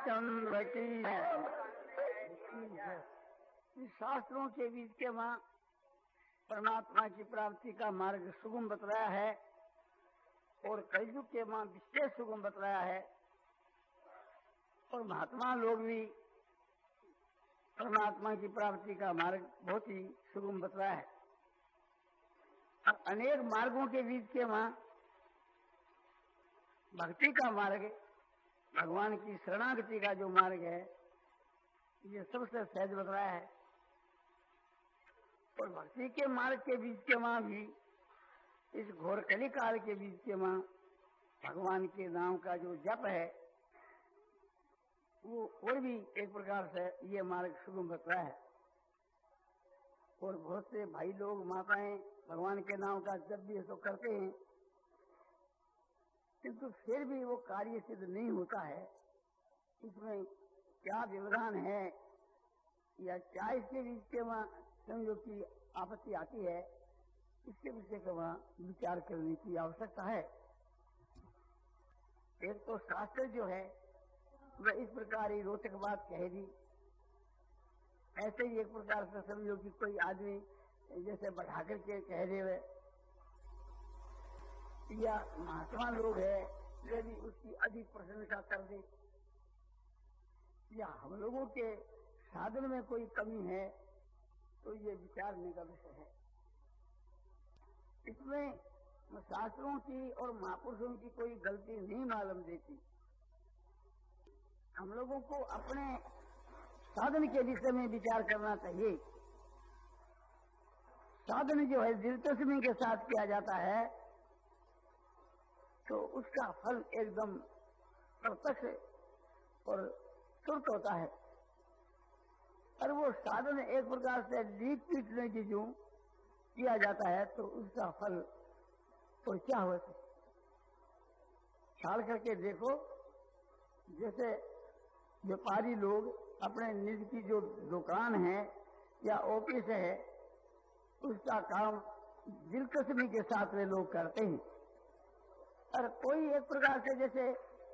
रामचंद्र की शास्त्रों के बीच के वहाँ परमात्मा की प्राप्ति का मार्ग सुगम बतलाया है और कलयुग के वहाँ विशेष सुगम बतलाया है और महात्मा लोग भी परमात्मा की प्राप्ति का मार्ग बहुत ही सुगम बतलाया है। और अनेक मार्गों के बीच के वहाँ भक्ति का मार्ग, भगवान की शरणागति का जो मार्ग है, ये सबसे सहज बतलाया है। और भक्ति के मार्ग के बीच के वहाँ भी, इस घोर कली काल के बीच के वहाँ भगवान के नाम का जो जप है, वो और भी एक प्रकार से ये मार्ग सुगम बतलाया है। और बहुत से भाई लोग, माताएं भगवान के नाम का जप भी तो करते हैं, किंतु फिर भी वो कार्य सिद्ध नहीं होता है। इसमें क्या व्यवधान है या क्या इसके बीच के वहाँ समझो की आपत्ति आती है, इसके विषय का वहाँ विचार करने की आवश्यकता है। एक तो शास्त्र जो है वह इस प्रकार ही रोचक बात कह दी, ऐसे ही एक प्रकार से समझो कि कोई आदमी जैसे बढ़ा करके कह देवे, या महात्मा लोग है यदि उसकी अधिक प्रशंसा कर दे, या हम लोगों के साधन में कोई कमी है, तो ये विचारने का विषय है। इसमें शास्त्रों की और महापुरुषों की कोई गलती नहीं मालूम देती। हम लोगों को अपने साधन के विषय में विचार करना चाहिए। साधन जो है दिलचस्पी के साथ किया जाता है तो उसका फल एकदम प्रत्यक्ष और तुरंत होता है। और वो साधन एक प्रकार से लीक पीटने की जो किया जाता है तो उसका फल तो क्या होता है। ख्याल करके देखो, जैसे व्यापारी लोग अपने निज की जो दुकान है या ऑफिस है, उसका काम दिलचस्पी के साथ वे लोग करते हैं। और कोई एक प्रकार से जैसे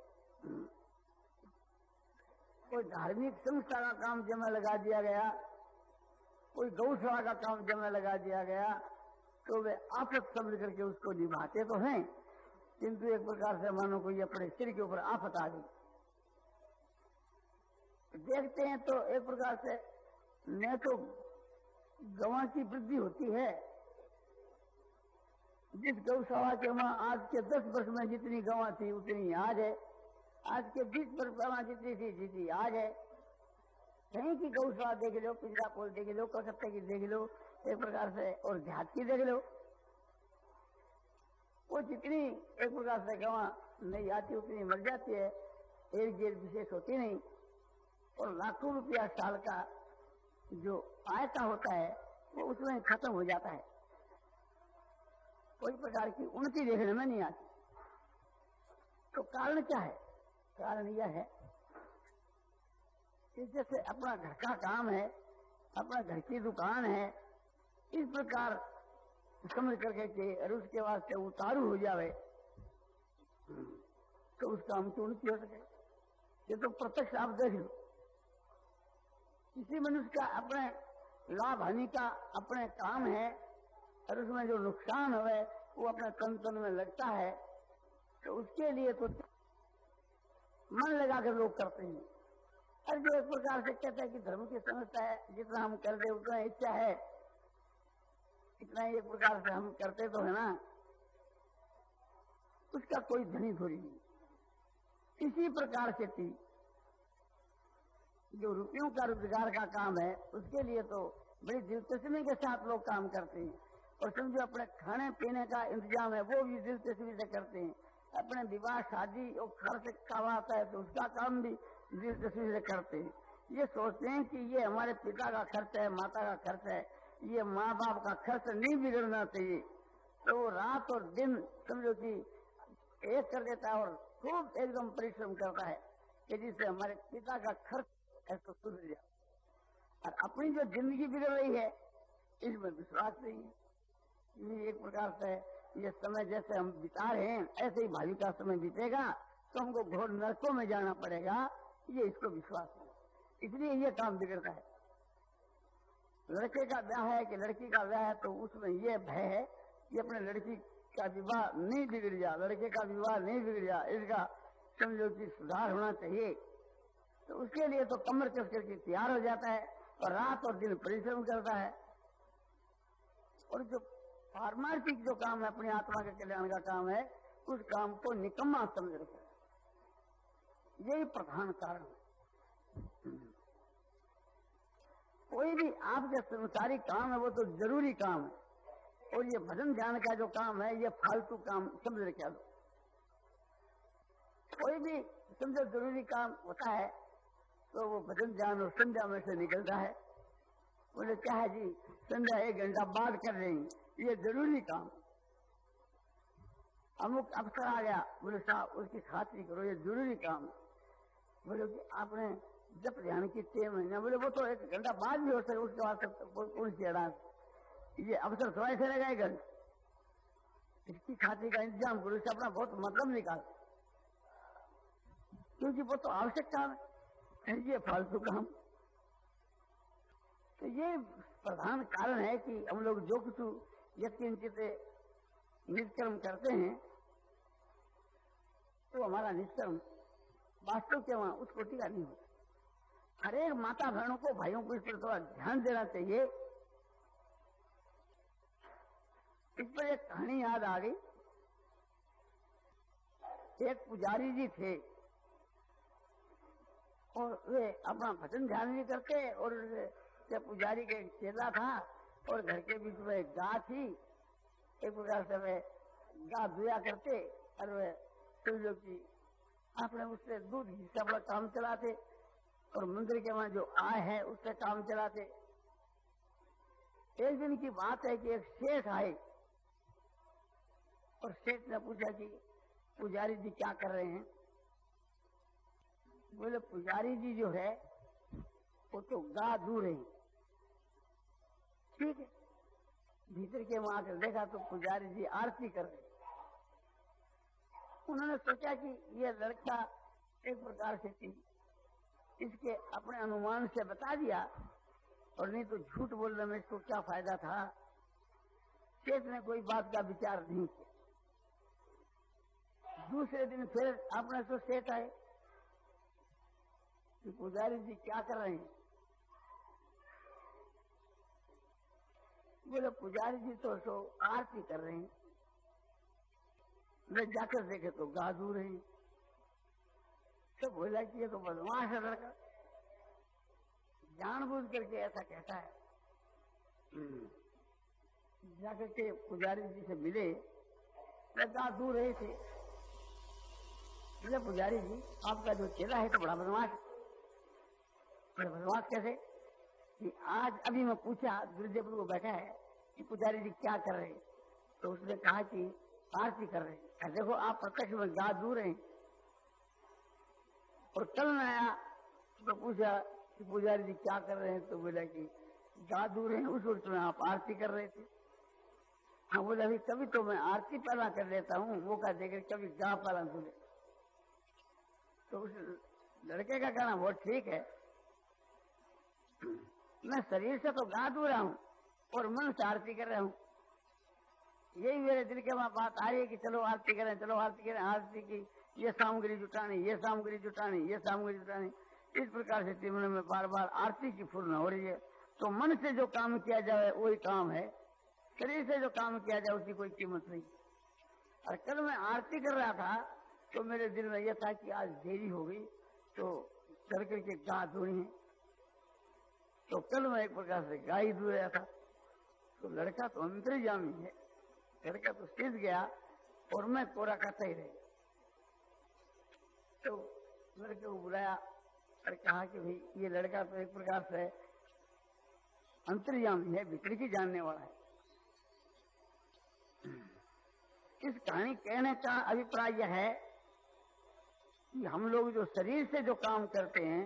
कोई धार्मिक संस्था का काम जमा लगा दिया गया, कोई गौशाला का काम जमा लगा दिया गया, तो वे आफत समझ करके उसको निभाते तो हैं, किंतु एक प्रकार से मानो कोई अपने सिर के ऊपर आफत आ गई। देखते हैं तो एक प्रकार से न तो गवां की वृद्धि होती है, जिस गौशाला के वहां आज के 10 वर्ष में जितनी गवां थी उतनी आज है, आज के 20 वर्ष पहला जितनी थी जितनी आज है। कहीं की गौशाला देख लो, पिंजरापोल देख लो, कलकत्ता की देख लो, एक प्रकार से और देहात की देख लो, वो जितनी एक प्रकार से गवां नहीं आती उतनी मर जाती है, एक जेल विशेष होती नहीं। और लाखों रुपया साल का जो आय का होता है वो उसमें खत्म हो जाता है, कोई प्रकार की उन्नति देखने में नहीं आती। तो कारण क्या है? कारण यह है कि जैसे अपना घर का काम है, अपना घर की दुकान है, इस प्रकार समझ करके कि अगर उसके वास्ते उतारू हो जावे तो उसका हम तो उन्नति हो सके। ये तो प्रत्यक्ष आप देख लो, किसी मनुष्य का अपने लाभ हानि का अपने काम है और उसमें जो नुकसान हुए वो अपने तन में लगता है, तो उसके लिए तो मन लगाकर लोग करते हैं। और जो एक प्रकार से कहते हैं कि धर्म की समझता है, जितना हम कर दे उतना इच्छा है, इतना एक प्रकार से हम करते तो है ना, उसका कोई धनी थोड़ी नहीं। इसी प्रकार से थी जो रुपयों का रोजगार का काम है, उसके लिए तो बड़ी दिलचस्पी के साथ लोग काम करते हैं। और समझो अपने खाने पीने का इंतजाम है वो भी दिलचस्पी से करते हैं। अपने विवाह शादी और खर्च करवाता है तो उसका काम भी दिलचस्पी से करते हैं। ये सोचते हैं कि ये हमारे पिता का खर्च है, माता का खर्च है, ये माँ बाप का खर्च नहीं बिगड़ना चाहिए। तो वो रात और दिन समझो कि एक कर देता है और खूब एकदम परिश्रम करता है कि जिससे हमारे पिता का खर्च ऐसा सुधर जाए। और अपनी जो जिंदगी बिगड़ रही है इसमें विश्वास नहीं है। ये एक प्रकार से ये समय जैसे हम बिता रहे हैं ऐसे ही भावी का समय बीतेगा तो हमको घोर नरकों में जाना पड़ेगा। ये इसको विश्वास है, इसलिए ये काम बिगड़ता है। लड़के का ब्याह है कि लड़की का ब्याह है तो उसमें ये भय है कि अपने लड़की का विवाह नहीं बिगड़ जा, लड़के का विवाह नहीं बिगड़ जा, इसका समझो कि सुधार होना चाहिए। तो उसके लिए तो कमर कस करके तैयार हो जाता है और रात और दिन परिश्रम करता है। और जो पारमार्थिक जो काम है, अपनी आत्मा के कल्याण का काम है, उस काम को निकम्मा समझ रखा है। यही प्रधान कारण है। कोई भी आपके संसारिक काम है वो तो जरूरी काम है, और ये भजन ध्यान का जो काम है ये फालतू काम समझ रखा दो। कोई भी समझो जरूरी काम होता है तो वो भजन ध्यान और संध्या में से निकलता है। बोले क्या है जी, संध्या 1 घंटा बाद कर रही, ये जरूरी काम। अमुक अवसर आ गया, बोले साहब उसकी खातिर करो, ये जरूरी काम। बोले कि आपने जब ध्यान की 6 महीने, बोले वो तो 1 घंटा बाद भी हो सके, उसके बाद कौन सी अड़ान, ये अवसर थोड़ा ऐसे रहेगा, इसकी खातिर का इंतजाम करो, इससे अपना बहुत मतलब निकाल, क्योंकि वो तो आवश्यक काम है, ये फालतू काम। तो ये प्रधान कारण है कि हम लोग जो कुछ यत्किंचित निष्कर्म करते हैं तो हमारा निष्कर्म वास्तव के वहां उस कोटि का नहीं होता। हर एक माता बहनों को, भाइयों को इस पर थोड़ा ध्यान देना चाहिए। इस पर एक कहानी याद आ गई। एक पुजारी जी थे और वे अपना भजन ध्यान नहीं करते, और पुजारी के चेला था और घर के बीच में एक गाय थी। एक प्रकार से वे गाय दुया करते और वे समझो कि आपने उससे दूध घी से अपना काम चलाते और मंदिर के वहां जो आय है उससे काम चलाते। एक दिन की बात है कि एक सेठ आए और सेठ ने पूछा कि पुजारी जी क्या कर रहे हैं। बोले पुजारी जी जो है वो तो गा दूर है। ठीक है, भीतर के वहां आकर देखा तो पुजारी जी आरती कर रहे। उन्होंने सोचा कि ये लड़का एक प्रकार से थी, इसके अपने अनुमान से बता दिया, और नहीं तो झूठ बोलने में इसको क्या फायदा था। सेठ ने कोई बात का विचार नहीं किया। दूसरे दिन फिर अपने तो सेठ आए कि पुजारी जी क्या कर रहे हैं। बोले पुजारी जी तो आरती कर रहे हैं। मैं जाकर देखे तो गा दू रहे हैं। तो बोला कि ये तो बदमाश है लड़का, जानबूझ करके ऐसा कहता है। जाकर के पुजारी जी से मिले, गा दू रहे थे। बोले पुजारी जी आपका जो चेला है तो बड़ा बदमाश है। बड़ा बदमाश कैसे? कि आज अभी मैं पूछा, गुरुदेव को बैठा है कि पुजारी जी क्या कर रहे हैं, तो उसने कहा कि आरती कर रहे हैं। देखो आप प्रत्यक्ष में गा दू रहे हैं। और कल मैं आया तो पूछा कि पुजारी जी क्या कर रहे हैं, तो बोला कि गा दू रहे हैं। उस वक्त में आप आरती कर रहे थे। हाँ, बोला अभी कभी तो मैं आरती पहला कर लेता हूँ, मौका देकर कभी गा पहला दू ले। तो उस लड़के का कहना बहुत ठीक है, मैं शरीर से तो गा दू रहा हूँ और मन से आरती कर रहा हूँ। यही मेरे दिल के वहां बात आ रही है कि चलो आरती करें, चलो आरती करें। आरती की ये सामग्री जुटानी, ये सामग्री जुटानी, ये सामग्री जुटानी, इस प्रकार से जीवन में बार बार आरती की फूर्न हो रही है। तो मन से जो काम किया जाए वही काम है, शरीर से जो काम किया जाए उसकी कोई कीमत नहीं। और कल मैं आरती कर रहा था तो मेरे दिल में यह था कि आज देरी हो गई तो चल करके गा धोनी है। तो कल मैं एक प्रकार से गा ही धो रहा था। तो लड़का तो अंतर्यामी है, लड़का तो सीध गया और मैं कोरा खाता ही रह। तो लड़के को बुलाया और कहा कि भाई ये लड़का तो एक प्रकार से अंतर्यामी है, भीतर की जानने वाला है। इस कहानी कहने का अभिप्राय यह है कि हम लोग जो शरीर से जो काम करते हैं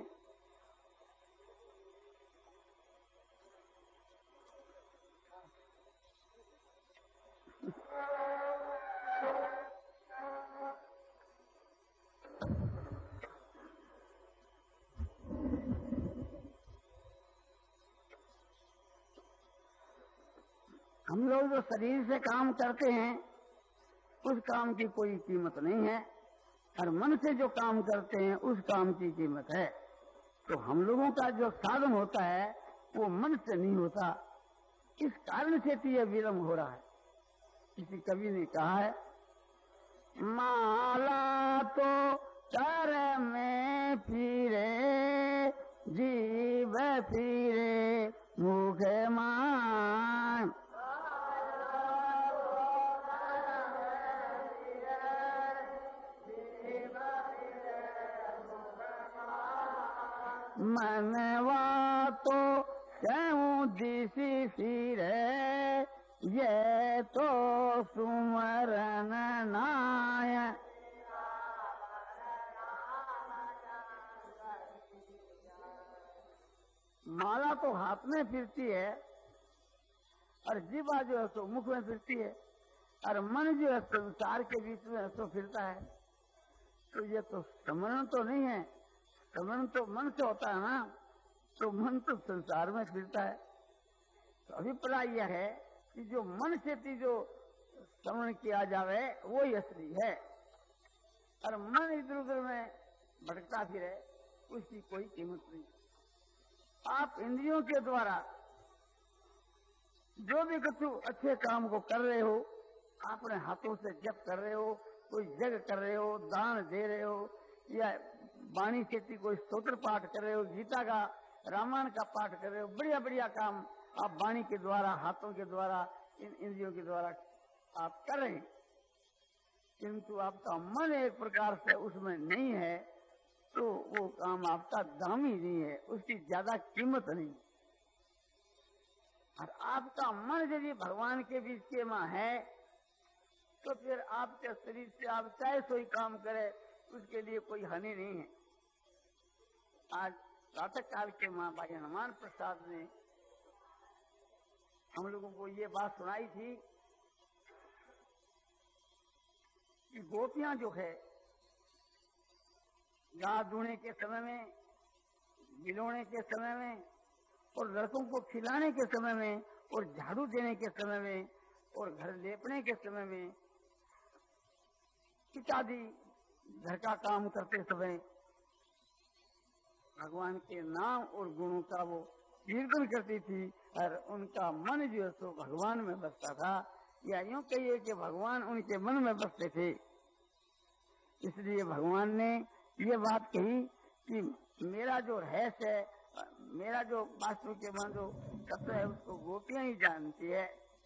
हम लोग जो शरीर से काम करते हैं उस काम की कोई कीमत नहीं है, और मन से जो काम करते हैं उस काम की कीमत है। तो हम लोगों का जो साधन होता है वो मन से नहीं होता, इस कारण से तो यह विलम्ब हो रहा है। किसी कवि ने कहा है, माला तो कर में फिरे, जीव फिरे मुख मान। मनवा तो क्यों दिसी फिरे, ये तो सुमरन नाय। माला तो हाथ में फिरती है और जीवा जो है सो मुख में फिरती है, और मन जो है संसार के बीच में सो फिरता है। तो ये तो स्मरण तो नहीं है, स्मरण तो मन से होता है ना, तो मन तो संसार में फिरता है। तो अभिप्राय यह है कि जो मन से जो श्रवण किया जावे वो ही असली है, और मन इधर उधर में भटकता फिरे उसकी कोई कीमत नहीं। आप इंद्रियों के द्वारा जो भी कुछ अच्छे काम को कर रहे हो, अपने हाथों से जप कर रहे हो, कोई जग कर रहे हो, दान दे रहे हो, या वाणी से कोई स्तोत्र पाठ कर रहे हो, गीता का रामायण का पाठ कर रहे हो, बढ़िया बढ़िया काम आप वाणी के द्वारा, हाथों के द्वारा, इन इंद्रियों के द्वारा आप कर रहे हैं, किंतु आपका मन एक प्रकार से उसमें नहीं है, तो वो काम आपका दामी नहीं है, उसकी ज्यादा कीमत नहीं। और आपका मन यदि भगवान के बीच के मां है, तो फिर आपके शरीर से आप चाहे सोई काम करे उसके लिए कोई हानि नहीं है। आज प्रातः काल के मां भाई हनुमान प्रसाद ने हम लोगों को ये बात सुनाई थी कि गोपियां जो है गाय दूने के समय में, बिलोने के समय में, और लड़कों को खिलाने के समय में, और झाड़ू देने के समय में, और घर लेपने के समय में, इत्यादि घर का काम करते समय भगवान के नाम और गुणों का वो कीर्तन करती थी, और उनका मन जो है सो भगवान में बसता था, या यूं कहिए कि भगवान उनके मन में बसते थे। इसलिए भगवान ने ये बात कही कि मेरा जो रहस्य है, मेरा जो वास्तु के मन जो तत्व है, उसको गोपियां ही जानती है।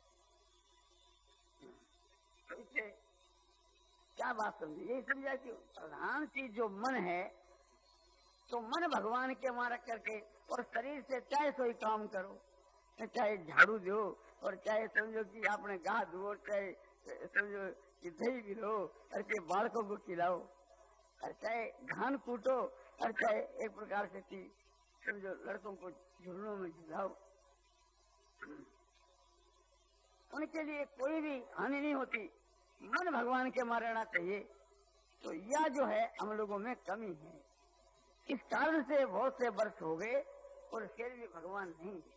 तो इससे क्या बात समझी? यही समझा कि प्रधान चीज जो मन है, तो मन भगवान के मारा करके, और शरीर से चाहे सोई काम करो, चाहे झाड़ू दो, और चाहे समझो कि आपने गाह दो, और चाहे समझो कि दही भी लो, और चाहे बालकों को खिलाओ, और चाहे धान कूटो, और चाहे एक प्रकार से समझो लड़कों को झुलनों में झुलाओ, उनके लिए कोई भी हानि नहीं होती। मन भगवान के मारे रहना चाहिए। तो यह जो है हम लोगों में कमी है, इस कारण से बहुत से वर्ष हो गए और फिर भी भगवान नहीं है।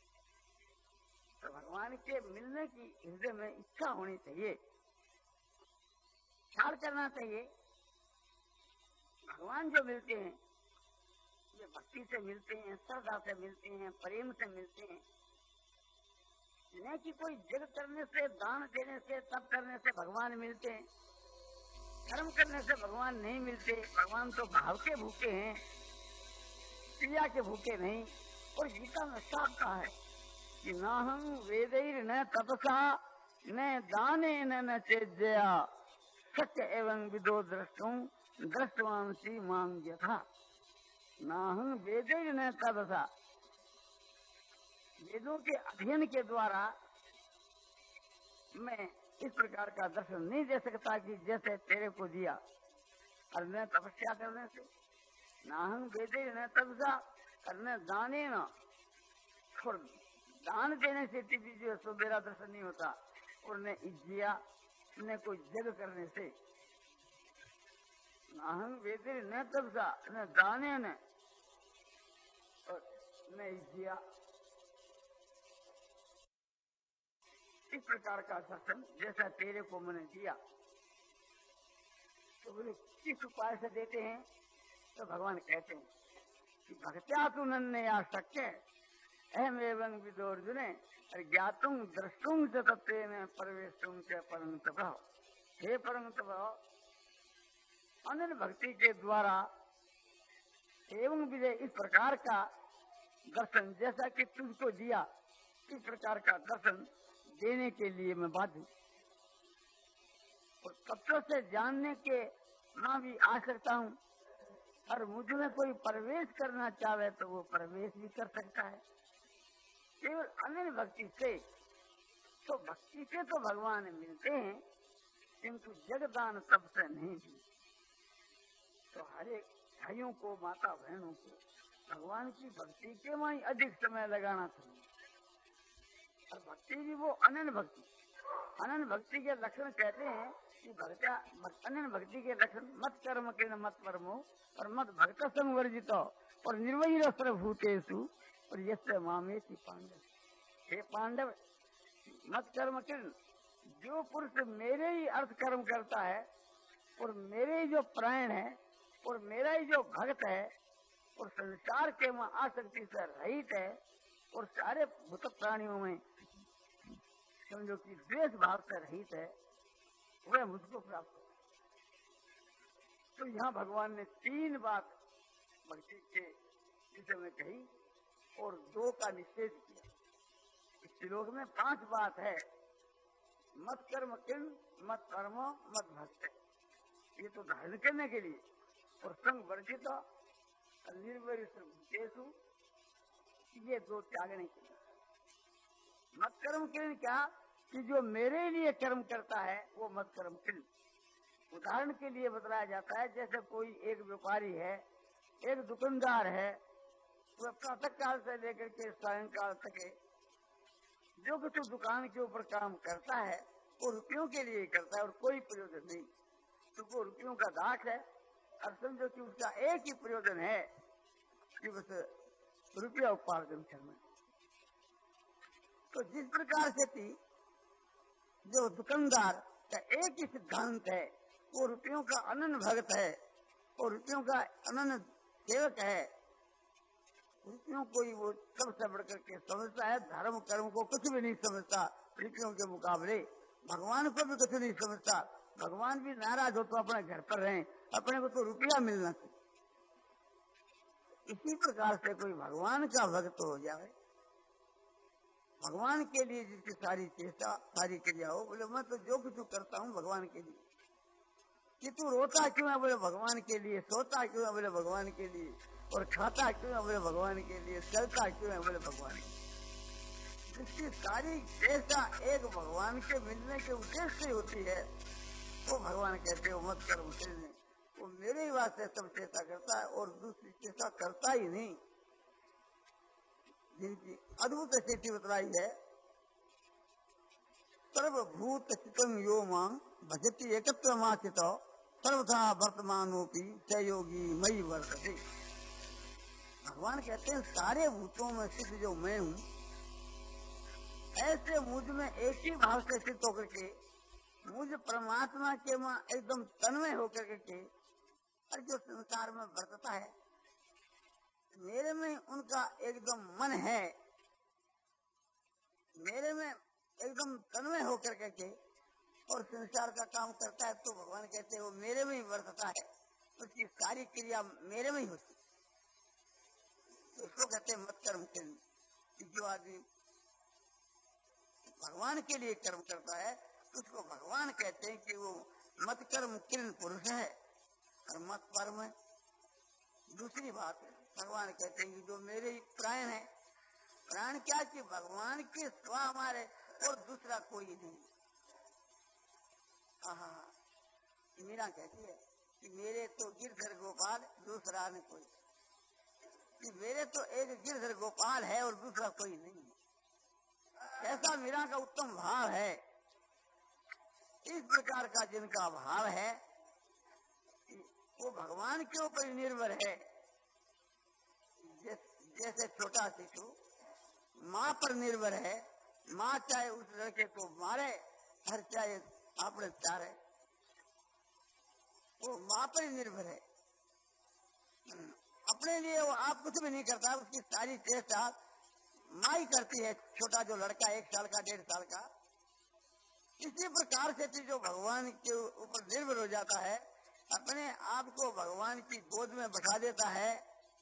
तो भगवान के मिलने की हृदय में इच्छा होनी चाहिए, ख्याल करना चाहिए। भगवान जो मिलते हैं ये भक्ति से मिलते हैं, श्रद्धा से मिलते हैं, प्रेम से मिलते हैं। नहीं कि कोई जग करने से, दान देने से, तप करने से भगवान मिलते हैं, कर्म करने से भगवान नहीं मिलते। भगवान तो भाव के भूखे हैं, क्रिया के भूखे नहीं। और गीता में साफ कहा है कि न हम वेदैर न तपसा न दाने न चेज्या सत्य एवं विदो दृष्टुम दृष्टवांसी मांग यथा। न हम वेदैर न तपसा, वेदों के अध्ययन के द्वारा मैं इस प्रकार का दर्शन नहीं दे सकता कि जैसे तेरे को दिया, और न तपस्या करने से, न हम वेदे न तपसा, और न दाने न, और दान देने से भी जो सो मेरा दर्शन नहीं होता, और न इज्जिया, न कोई जग करने से। न हम वेदे न तपसा न दाने न, और न इज्जिया। इस प्रकार का दर्शन जैसा तेरे को मैंने दिया। तो बोले किस उपाय से देते हैं? तो भगवान कहते हैं कि भक्त्या तु नन्ने या शक्य अहम एवं विदोर्जुने ज्ञातुं द्रष्टुं च तत्वेन प्रवेशुं च परंतप। हे परंतप, अनन्य भक्ति के द्वारा एवं विजय इस प्रकार का दर्शन जैसा कि तुझको दिया, इस प्रकार का दर्शन देने के लिए मैं बाध्य हूँ। और तत्व से जानने के मैं भी आ सकता हूँ, और मुझ में कोई प्रवेश करना चाहे तो वो प्रवेश भी कर सकता है केवल अनन्य भक्ति से। तो भक्ति से तो भगवान मिलते हैं, किंतु जगदान सबसे नहीं भी। तो हर एक भाइयों को, माता बहनों को भगवान की भक्ति के में ही अधिक समय लगाना चाहिए। और भक्ति भी वो अनन्य भक्ति। अनन्य भक्ति के लक्षण कहते हैं कि अनन्य भक्ति के लक्षण मत कर्म के मत परमो और मत भक्त संवर्जित और निर्वैर सर्वभूतेषु और यस्य मामेति पांडव। हे पांडव, मत कर्म किरण, जो पुरुष मेरे ही अर्थ कर्म करता है और मेरे ही जो प्राण है और मेरा ही जो भक्त है और संसार के में आसक्ति से रहित है और सारे भूत प्राणियों में समझो कि द्वेष भाव से रहित है, वह मुझको प्राप्त हो। तो यहाँ भगवान ने 3 बात भक्ति के विषय में कही और 2 का निषेध किया। इस श्लोक में 5 बात है। मत कर्म किन, मत कर्म, मत भक्त, ये तो धारण करने के लिए, और संग वर्जित निर्वैर सर्वभूतेषु, ये 2 त्यागने के लिए। मत कर्म किन क्या कि जो मेरे लिए कर्म करता है वो मत कर्म किन। उदाहरण के लिए बतलाया जाता है, जैसे कोई एक व्यापारी है, एक दुकानदार है, वह प्रातः काल से लेकर के सायंकाल तक जो कुछ दुकान के ऊपर काम करता है वो रुपयों के लिए करता है और कोई प्रयोजन नहीं। तो वो रुपयों का दाख है और समझो कि उसका एक ही प्रयोजन है कि बस रुपया उपार्जन करना। तो जिस प्रकार से थी जो दुकानदार का एक ही सिद्धांत है, वो रुपयों का अनन्य भक्त है और रुपयों का अनन्य सेवक है। रुपयों को ही वो सबसे बढ़कर के समझता है, धर्म कर्म को कुछ भी नहीं समझता रुपयों के मुकाबले, भगवान को भी कुछ नहीं समझता। भगवान भी नाराज हो तो अपने घर पर रहें, अपने को तो रुपया मिलना चाहिए। इसी प्रकार से कोई भगवान का भक्त हो जाए, भगवान के लिए जिसकी सारी चेष्टा सारी क्रिया हो, बोले मैं तो जो कुछ करता हूँ भगवान के लिए। कि तू रोता क्यों है? बोले भगवान के लिए। सोता क्यों है? बोले भगवान के लिए। और खाता क्यों है? बोले भगवान के लिए। चलता क्यों है? बोले भगवान के लिए। जिसकी सारी चेष्टा एक भगवान के मिलने के उद्देश्य से होती है, वो भगवान कहते हो मत कर मुझे। वो मेरे ही वास्ते सब चेष्टा करता है और दूसरी चेष्टा करता ही नहीं। जिनकी अद्भुत स्थिति बतलाई है, सर्वभूत चितम यो मां भजति एकत्र माचित सर्वथा वर्तमानोपि सहयोगी मई वर्तते। भगवान कहते हैं सारे भूतों में स्थित जो मैं हूँ, ऐसे मुझ में एक ही भाव से स्थित होकर के मुझ परमात्मा के में एकदम तन्मय होकर के और जो संसार में वर्तता है, मेरे में उनका एकदम मन है, मेरे में एकदम तन्मय होकर के और संसार का काम करता है। तो भगवान कहते हैं वो मेरे में ही वर्तता है, उसकी सारी क्रिया मेरे में ही होती है। तो उसको कहते हैं मत कर्म किन। जो आदमी भगवान के लिए कर्म करता है उसको भगवान कहते हैं कि वो मत कर्म किन पुरुष है और मत परम है। दूसरी बात भगवान कहते हैं कि जो मेरे प्राण है, प्राण क्या कि भगवान के स्व हमारे और दूसरा कोई नहीं। मीरा कहती है कि मेरे तो गिरधर गोपाल दूसरा न कोई, कि मेरे तो एक गिरधर गोपाल है और दूसरा कोई नहीं। ऐसा मीरा का उत्तम भाव है। इस प्रकार का जिनका भाव है वो भगवान के ऊपर निर्भर है। जैसे छोटा शिशु माँ पर निर्भर है माँ चाहे उस लड़के को मारे, हर चाहे आपने चारे, वो माँ पर ही निर्भर है। अपने लिए वो आप कुछ भी नहीं करता, उसकी सारी चेष्टा माँ ही करती है। छोटा जो लड़का 1 साल का 1.5 साल का, इसी प्रकार से जो भगवान के ऊपर निर्भर हो जाता है, अपने आप को भगवान की गोद में बैठा देता है,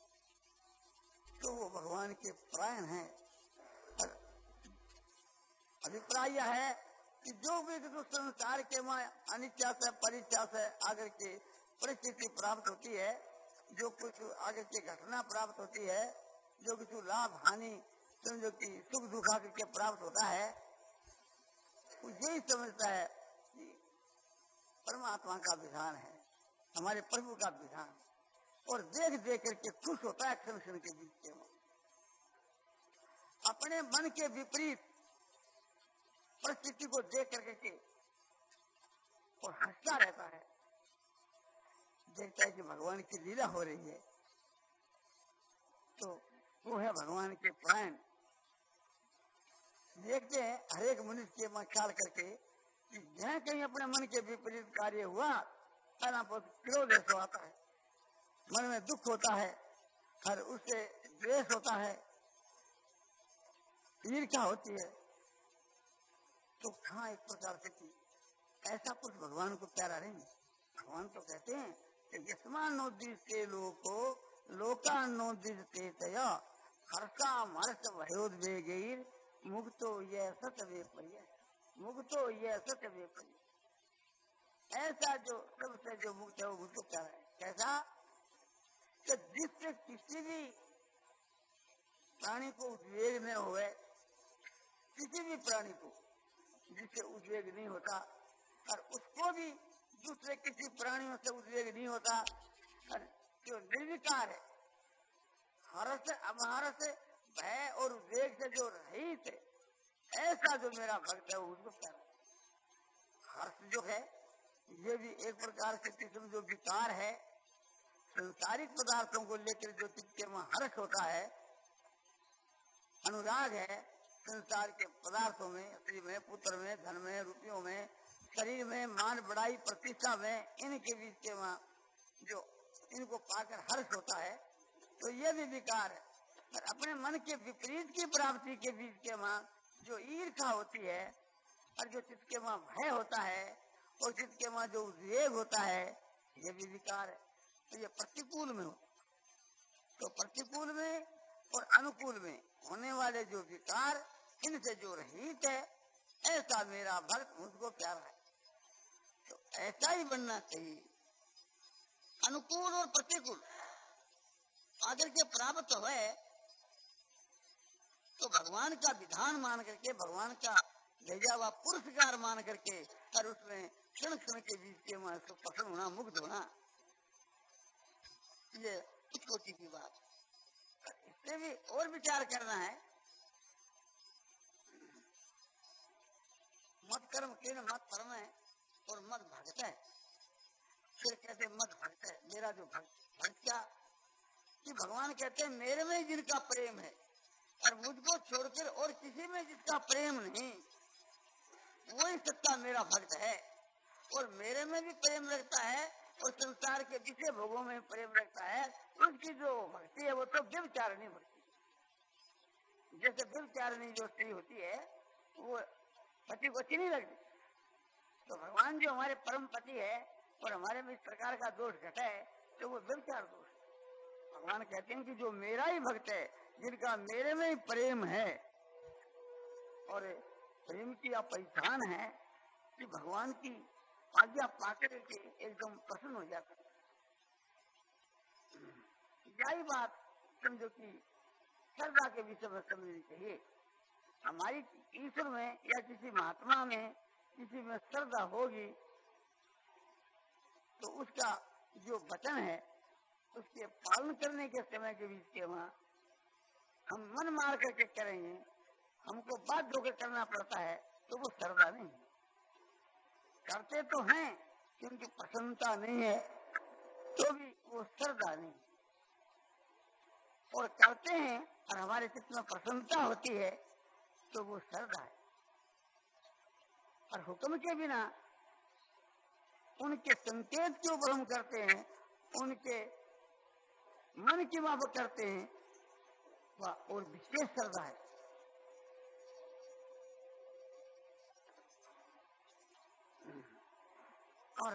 तो वो भगवान के प्राण है। अभिप्राय यह है कि जो भी जो संसार के में अनिच्छा से परीक्षा से आगे की परिस्थिति प्राप्त होती है, जो कुछ आगे की घटना प्राप्त होती है, जो कुछ लाभ हानि समझो कि सुख दुख आगे के प्राप्त होता है, वो यही समझता है कि परमात्मा का विधान है, हमारे प्रभु का विधान, और देख देख करके खुश होता है क्षण क्षण के बीच के। अपने मन के विपरीत परिस्थिति को देख करके और हंसता रहता है, देखता है कि भगवान की लीला हो रही है, तो वो है भगवान के प्राण। देखते हैं हर एक मनुष्य में ख्याल करके कि जहाँ कहीं अपने मन के विपरीत कार्य हुआ, क्रोध ऐसा आता है, मन में दुख होता है, और उससे द्वेष होता है, ईर्ष्या होती है, तो कहाँ एक प्रकार से की ऐसा कुछ भगवान को प्यारा नहीं। भगवान तो कहते हैं कि यस्मानोदिष्टे लोको लोकानोदिष्टे तया हर्षा मर्ष भयोद्वेगैर मुक्तो ये सतवे पर्य, मुक्तो ये सतवे पर्य। ऐसा जो सबसे जो मुक्त है वो मुझको प्यारा है। कैसा कि जिससे किसी भी प्राणी को उद्वेग न हुए, किसी भी प्राणी को जिससे उद्वेग नहीं होता, और उसको भी दूसरे किसी प्राणियों से उद्वेग नहीं होता, और जो निर्विकार है, हर्ष अमहर्ष भय और उद्वेग से जो रहित है, ऐसा जो मेरा भक्त है वो उसको प्यारा। हर्ष जो है ये भी एक प्रकार से किस्म जो विकार है, संसारिक पदार्थों को लेकर जो चित्त के वहां हर्ष होता है, अनुराग है संसार के पदार्थों में, स्त्री में, पुत्र में, धन में, रुपयों में, शरीर में, मान बढ़ाई प्रतिष्ठा में, इनके बीच के वहां जो इनको पाकर हर्ष होता है, तो ये भी विकार है। और अपने मन के विपरीत की प्राप्ति के बीच के वहां जो ईर्ष्या होती है, और जो चित्त के वहां भय होता है, और चित्त के वहां जो उद्वेग होता है, ये भी विकार है। तो ये प्रतिकूल में हो, तो प्रतिकूल में और अनुकूल में होने वाले जो विकार, इनसे जो रहित है, ऐसा मेरा भक्त मुझको प्यारा है। तो ऐसा ही बनना चाहिए। अनुकूल और प्रतिकूल आदर के प्राप्त है, तो भगवान का विधान मान करके, भगवान का भेजा हुआ पुरस्कार मान करके, और उसमें क्षण क्षण के बीच के वहां उसको पसंद होना, मुग्ध होना, ये उत्कोटि की बात। इससे भी और विचार करना है। मत कर्म के मत परम है और मत भक्त है। फिर कहते मत भक्त है, मेरा जो भक्त क्या कि भगवान कहते हैं मेरे में जिनका प्रेम है, और मुझको छोड़कर और किसी में जिसका प्रेम नहीं, वही सच्चा मेरा भक्त है। और मेरे में भी प्रेम रखता है, और संसार के विषय भोगों में प्रेम रखता है, उसकी जो भक्ति है वो तो व्यभिचारिणी भक्ति। जैसे व्यभिचारिणी जो स्त्री होती है वो पति को अच्छी नहीं लगती, तो भगवान जो हमारे परम पति है और हमारे में इस प्रकार का दोष घटा है, तो वो व्यभिचार दोष। भगवान कहते हैं कि जो मेरा ही भक्त है, जिनका मेरे में ही प्रेम है, और प्रेम की यह पहचान है कि भगवान की आज्ञा पाकर के एकदम प्रसन्न हो जाता है। यही बात समझो कि श्रद्धा के विषय में समझनी चाहिए। हमारी ईश्वर में या किसी महात्मा में किसी में श्रद्धा होगी, तो उसका जो वचन है उसके पालन करने के समय के बीच के वहां हम मन मार करके करेंगे, हमको बाध्य होकर करना पड़ता है, तो वो श्रद्धा नहीं है। करते तो हैं क्योंकि प्रसन्नता नहीं है, तो भी वो श्रद्धा नहीं। और करते हैं और हमारे चित्त में प्रसन्नता होती है, तो वो श्रद्धा है। और हुक्म के बिना उनके संकेत के ऊपर हम करते हैं, उनके मन की माफक करते हैं, वह और विशेष श्रद्धा है। और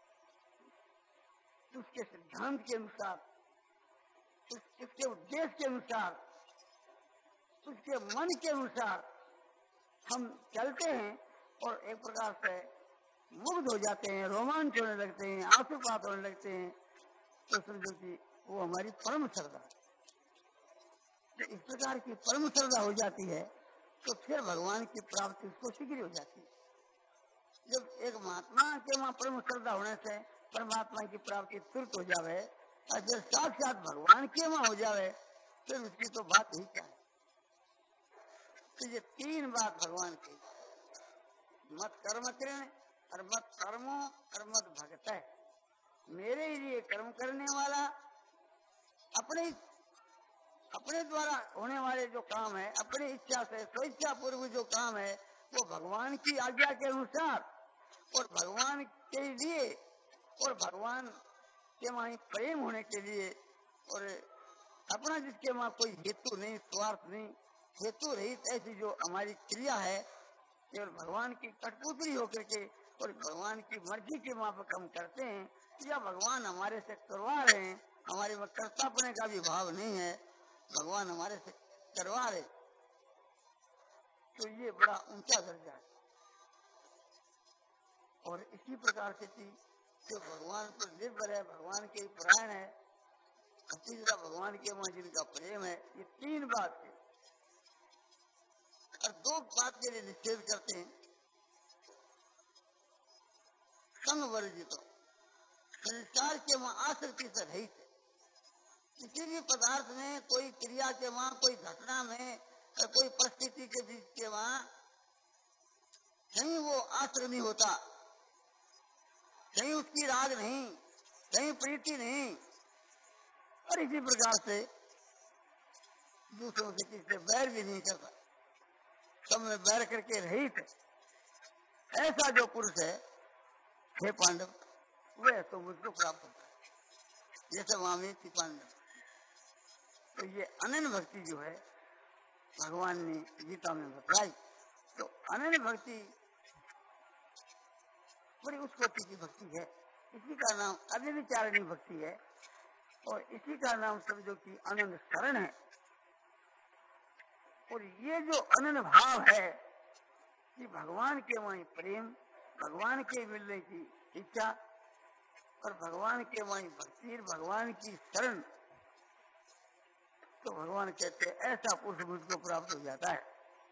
उसके सिद्धांत के अनुसार, उसके उद्देश्य के अनुसार, उसके मन के अनुसार हम चलते हैं और एक प्रकार से मुग्ध हो जाते हैं, रोमांच होने लगते हैं, आंसुपात होने लगते हैं। तो समझो कि वो हमारी परम श्रद्धा है। तो इस प्रकार की परम श्रद्धा हो जाती है तो फिर भगवान की प्राप्ति उसको शीघ्र हो जाती है। जब एक महात्मा के वहां परम श्रद्धा होने से परमात्मा की प्राप्ति तुरंत हो जावे और जब साक्षात भगवान के वहां हो जावे फिर उसकी तो बात ही क्या है। तो ये तीन बात भगवान की, मत कर्म करें और मत कर्मो और मत भगत है। मेरे लिए कर्म करने वाला अपने द्वारा होने वाले जो काम है, अपनी इच्छा से स्वेच्छा पूर्वक जो काम है, वो भगवान की आज्ञा के अनुसार और भगवान के लिए और भगवान के वहां प्रेम होने के लिए, और अपना जिसके वहां कोई हेतु नहीं, स्वार्थ नहीं, हेतु रहित ऐसी जो हमारी क्रिया है, केवल भगवान की कठपुतली होकर के और भगवान की मर्जी के माफक हम करते हैं, या भगवान हमारे से करवा रहे हैं, हमारे में कर्तापने का भी भाव नहीं है, भगवान हमारे से करवा रहे, तो ये बड़ा ऊंचा दर्जा है। और इसी प्रकार से जो भगवान पर निर्भर है, भगवान के परायण है, तीसरा भगवान के वहां जिनका प्रेम है, ये तीन बात है। और दो बात के लिए निषेध करते हैं, संग वर्जित, संसार के वहां आसक्ति से रहित है। किसी भी पदार्थ में, कोई क्रिया के वहां, कोई घटना में, कोई परिस्थिति के बीच के वहां कहीं वो आश्रय नहीं होता, कहीं उसकी राग नहीं, कहीं प्रीति नहीं। और इसी प्रकार से दूसरों से किसी से बैर भी नहीं करता, सब में बैर करके रहित है। ऐसा जो पुरुष है, हे पांडव, वह तो मुझको प्राप्त होता है, जैसे वामी थी पांडव। तो ये अनन्य भक्ति जो है भगवान ने गीता में बताई, तो अनन्य भक्ति बड़ी उस कोटि की भक्ति है। इसी का नाम अव्यभिचारिणी भक्ति है और इसी का नाम समझो कि अनन्य शरण है। और ये जो अनन्य भाव है कि भगवान के वहीं प्रेम, भगवान के मिलने की इच्छा और भगवान के वहीं भक्ति, भगवान की शरण, तो भगवान कहते हैं ऐसा पुरुष मुझको प्राप्त हो जाता है।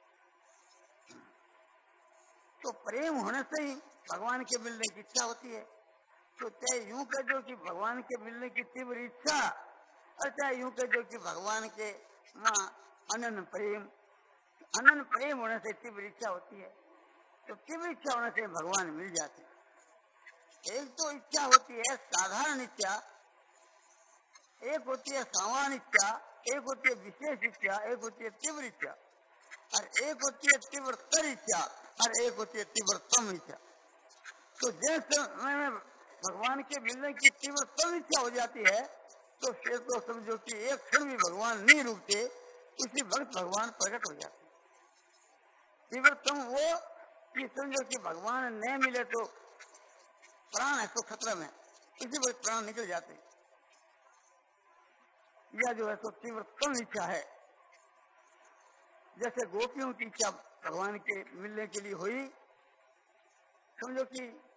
तो प्रेम होने से ही भगवान के मिलने की इच्छा होती है। तो चाहे यूं कह दो कि भगवान के मिलने की तीव्र इच्छा, और चाहे यूं कह दो कि भगवान के मां अनन्य प्रेम होने से तीव्र इच्छा होती है। तो तीव्र इच्छा होने से भगवान मिल जाते हैं। एक तो इच्छा होती है साधारण इच्छा, एक होती है सामान्य इच्छा, एक होती है विशेष इच्छा, एक होती है तीव्र इच्छा, और एक होती है तीव्रतर इच्छा, और एक होती है तीव्रतम इच्छा। तो जैसे में भगवान के मिलने की तीव्रतम इच्छा हो जाती है, तो फिर तो समझो कि एक क्षण भी भगवान नहीं रुकते, उसी वक्त भगवान प्रकट हो जाते। तीव्रतम वो कि समझो कि भगवान नहीं मिले तो प्राण है तो खतरा में, इसी वक्त प्राण निकल जाते। या जो है तो तीव्रतम इच्छा है, जैसे गोपियों की इच्छा भगवान के मिलने के लिए हुई। समझो कि